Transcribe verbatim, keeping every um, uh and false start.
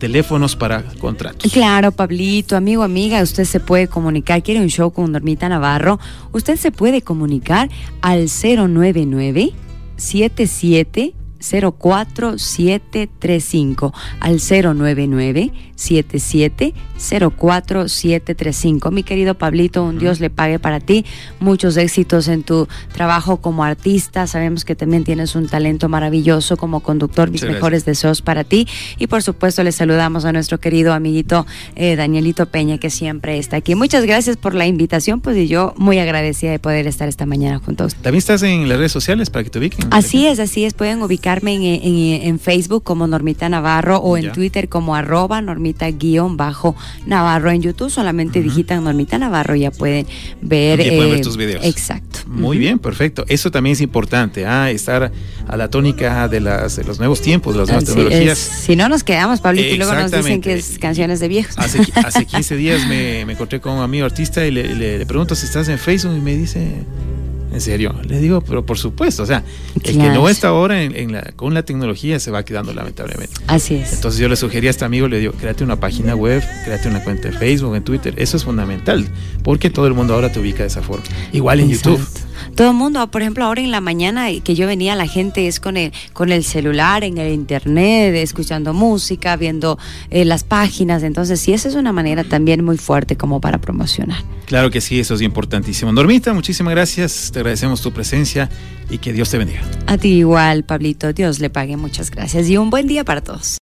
teléfonos para contratos. Claro, Pablito, amigo, amiga, usted se puede comunicar, quiere un show con Normita Navarro, usted se puede comunicar al cero nueve nueve, siete siete cero cuatro siete tres cinco, al cero nueve nueve, siete siete cero cuatro siete tres cinco. Mi querido Pablito, un Dios le pague para ti, muchos éxitos en tu trabajo como artista, sabemos que también tienes un talento maravilloso como conductor, mis Muchas mejores gracias. deseos para ti, y por supuesto le saludamos a nuestro querido amiguito eh, Danielito Peña, que siempre está aquí. Muchas gracias por la invitación, pues, y yo muy agradecida de poder estar esta mañana junto a usted. ¿También estás en las redes sociales para que te ubiquen? Así es, así es, pueden ubicarme en, en, en Facebook como Normita Navarro o en Ya. Twitter como arroba Normita guión bajo Navarro. En YouTube solamente uh-huh. digitan Normita Navarro, ya pueden ver, ya pueden eh, ver tus videos. Exacto. Muy uh-huh. bien, perfecto. Eso también es importante, ¿ah? Estar a la tónica de, las, de los nuevos tiempos, de las nuevas Así tecnologías. es. Si no nos quedamos, Pablito, y luego nos dicen que es canciones de viejos. Hace, hace quince días me, me encontré con un amigo artista y le, le, le pregunto si estás en Facebook y me dice... ¿En serio? Le digo, pero por supuesto, o sea, claro. El que no está ahora en, en la, con la tecnología se va quedando lamentablemente. Así es. Entonces yo le sugerí a este amigo, le digo, créate una página web, créate una cuenta de Facebook, en Twitter, eso es fundamental, porque todo el mundo ahora te ubica de esa forma. Igual en Exacto. YouTube. Todo el mundo, por ejemplo, ahora en la mañana que yo venía, la gente es con el, con el celular, en el internet, escuchando música, viendo eh, las páginas, entonces sí, esa es una manera también muy fuerte como para promocionar. Claro que sí, eso es importantísimo. Normita, muchísimas gracias, te agradecemos tu presencia y que Dios te bendiga. A ti igual, Pablito, Dios le pague, muchas gracias y un buen día para todos.